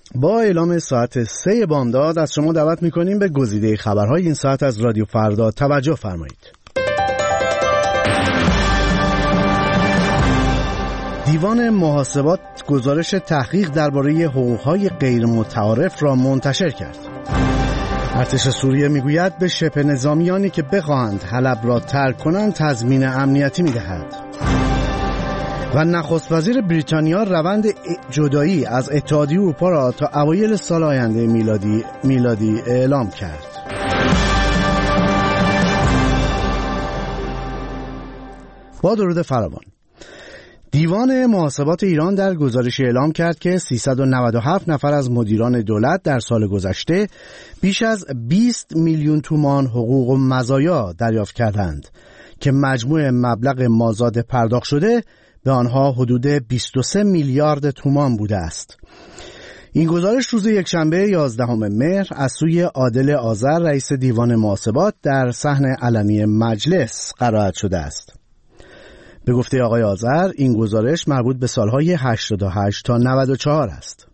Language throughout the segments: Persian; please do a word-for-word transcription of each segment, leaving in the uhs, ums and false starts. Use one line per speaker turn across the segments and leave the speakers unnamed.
با اعلام ساعت سه بامداد از شما دعوت میکنیم به گزیده خبرهای این ساعت از رادیو فردا توجه فرمایید. دیوان محاسبات گزارش تحقیق درباره حقوقهای غیر متعارف را منتشر کرد. ارتش سوریه میگوید به شبه نظامیانی که بخواهند حلب را ترک کنند تضمین امنیتی میدهد. و نخست وزیر بریتانیا روند جدایی از اتحادیه اروپا را تا اوایل سال آینده میلادی میلادی اعلام کرد. با درود فراوان، دیوان محاسبات ایران در گزارش اعلام کرد که سیصد و نود و هفت نفر از مدیران دولت در سال گذشته بیش از بیست میلیون تومان حقوق و مزایا دریافت کردند که مجموع مبلغ مازاد پرداخت شده به آنها حدود بیست و سه میلیارد تومان بوده است. این گزارش روز یکشنبه یازدهم مهر از سوی عادل آذر رئیس دیوان محاسبات در صحن علنی مجلس قرائت شده است. به گفته آقای آذر این گزارش مربوط به سالهای هشتاد و هشت تا نود و چهار است.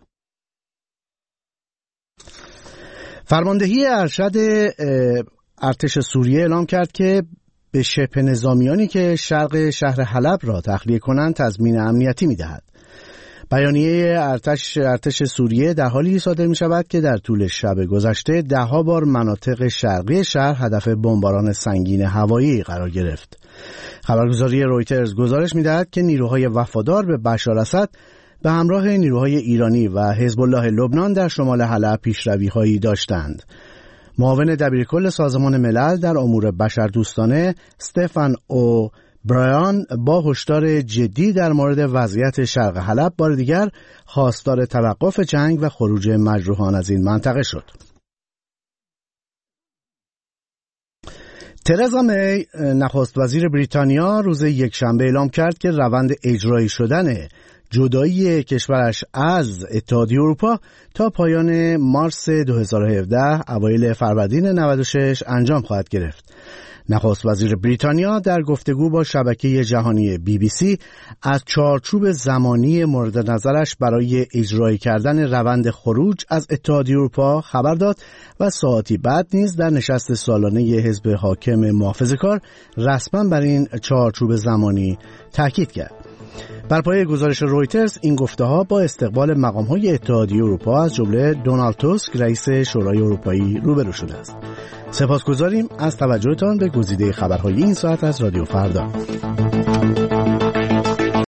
فرماندهی ارشد ارتش سوریه اعلام کرد که به شبه نظامیانی که شرق شهر حلب را تخلیه کنند تضمین امنیتی می‌دهد. بیانیه ارتش ارتش سوریه در حالی صادر می‌شود که در طول شب گذشته ده‌ها بار مناطق شرقی شهر هدف بمباران سنگین هوایی قرار گرفت. خبرگزاری رویترز گزارش می‌دهد که نیروهای وفادار به بشار اسد به همراه نیروهای ایرانی و حزب الله لبنان در شمال حلب پیشروی‌هایی داشتند. معاون دبیرکل سازمان ملل در امور بشردوستانه استفان او برایان با هشدار جدی در مورد وضعیت شرق حلب بار دیگر خواستار توقف جنگ و خروج مجروحان از این منطقه شد. ترزا می نخست وزیر بریتانیا روز یکشنبه اعلام کرد که روند اجرایی شدن جدایی کشورش از اتحادیه اروپا تا پایان مارس دو هزار و هفده اوایل فروردین نود و شش انجام خواهد گرفت. نخست وزیر بریتانیا در گفتگو با شبکه جهانی بی بی سی از چارچوب زمانی مورد نظرش برای اجرایی کردن روند خروج از اتحادیه اروپا خبر داد و ساعتی بعد نیز در نشست سالانه حزب حاکم محافظه‌کار رسما بر این چارچوب زمانی تاکید کرد. بر پایه گزارش رویترز این گفته‌ها با استقبال مقام‌های اتحادیه اروپا از جمله دونالد توسک رئیس شورای اروپایی روبرو شده است. سپاسگزاریم از توجهتان به گزیده خبرهای این ساعت از رادیو فردا.